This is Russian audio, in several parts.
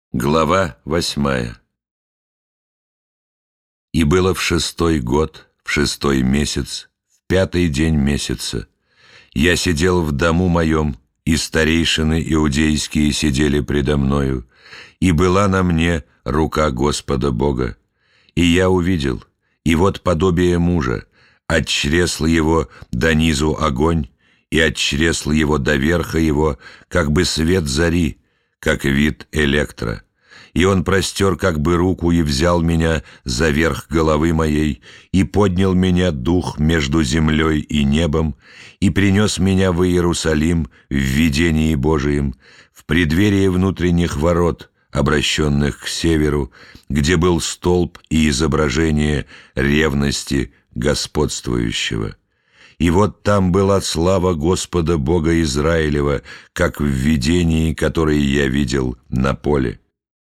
Глава 8. И было в 6-й год, в 6-й месяц, в 5-й день месяца, я сидел в дому моем, и старейшины иудейские сидели предо мною, и была на мне рука Господа Бога. И я увидел, и вот подобие мужа, от чресла его до низу огонь, и от чресла его до верха его, как бы свет зари, как вид электро. И он простер как бы руку и взял меня за верх головы моей, и поднял меня дух между землей и небом, и принес меня в Иерусалим в видении Божием, в преддверии внутренних ворот, обращенных к северу, где был столб и изображение ревности господствующего. И вот там была слава Господа Бога Израилева, как в видении, которое я видел на поле.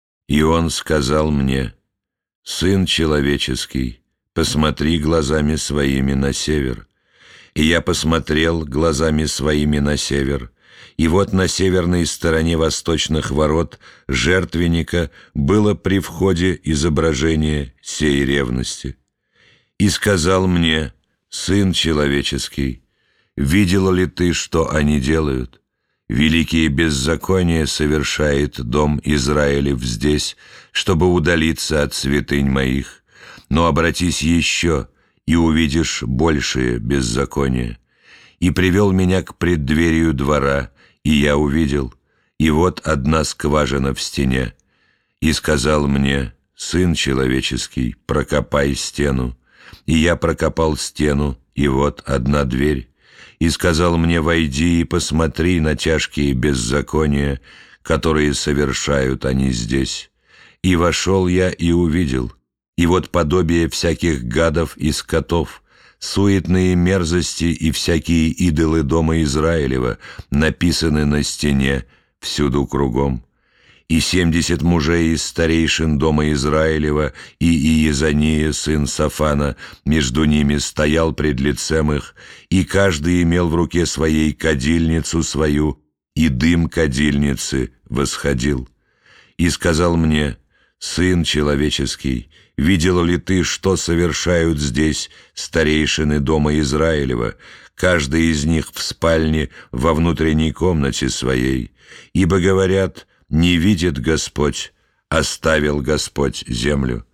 И он сказал мне: «Сын человеческий, посмотри глазами своими на север». И я посмотрел глазами своими на север, и вот на северной стороне восточных ворот жертвенника было при входе изображение сей ревности. И сказал мне: «Сын человеческий, видел ли ты, что они делают? Великие беззакония совершает дом Израилев здесь, чтобы удалиться от святынь моих. Но обратись еще, и увидишь большее беззаконие». И привел меня к преддверию двора, и я увидел, и вот одна скважина в стене. И сказал мне: «Сын человеческий, прокопай стену». И я прокопал стену, и вот одна дверь. И сказал мне: «Войди и посмотри на тяжкие беззакония, которые совершают они здесь». И вошел я и увидел, и вот подобие всяких гадов и скотов, суетные мерзости и всякие идолы дома Израилева написаны на стене всюду кругом. И 70 мужей из старейшин дома Израилева и Иезания, сын Сафана, между ними стоял пред лицем их, и каждый имел в руке своей кадильницу свою, и дым кадильницы восходил. И сказал мне: «Сын человеческий, видел ли ты, что совершают здесь старейшины дома Израилева, каждый из них в спальне во внутренней комнате своей? Ибо говорят: не видит Господь, оставил Господь землю».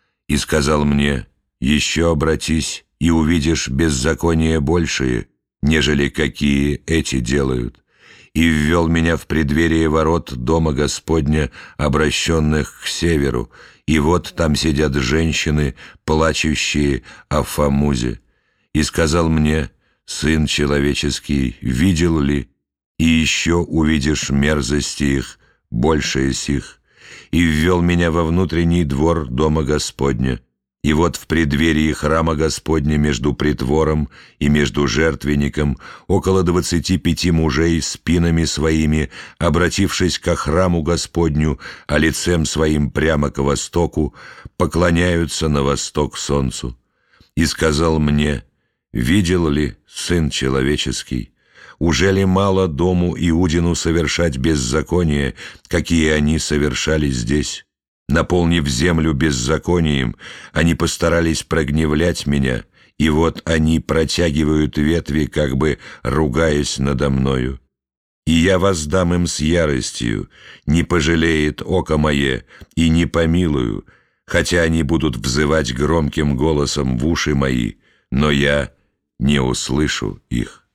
И сказал мне: «Еще обратись, и увидишь беззакония большие, нежели какие эти делают». И ввел меня в преддверие ворот дома Господня, обращенных к северу, и вот там сидят женщины, плачущие о Фамузе. И сказал мне: «Сын человеческий, видел ли? И еще увидишь мерзости их, большее сих». И ввел меня во внутренний двор дома Господня. И вот в преддверии храма Господня между притвором и между жертвенником около 25 мужей спинами своими, обратившись ко храму Господню, а лицем своим прямо к востоку, поклоняются на восток солнцу. И сказал мне: «Видел ли, сын человеческий? Уже ли мало дому Иудину совершать беззакония, какие они совершали здесь? Наполнив землю беззаконием, они постарались прогневлять меня, и вот они протягивают ветви, как бы ругаясь надо мною. И я воздам им с яростью, не пожалеет око мое, и не помилую, хотя они будут взывать громким голосом в уши мои, но я не услышу их».